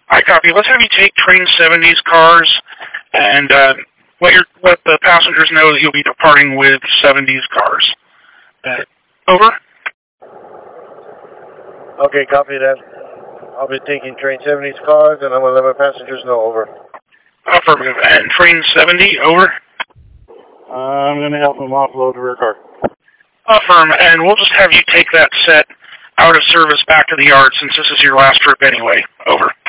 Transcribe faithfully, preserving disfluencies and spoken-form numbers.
I copy. Let's have you take Train seventy's cars and uh, let your let the passengers know that you'll be departing with seventy's cars. Uh, over. Okay, copy that. I'll be taking Train seventy's cars, and I'm going to let my passengers know. Over. Affirmative. And Train seventy, over. Uh, I'm going to help them offload the rear car. Affirm, and we'll just have you take that set out of service back to the yard since this is your last trip anyway. Over.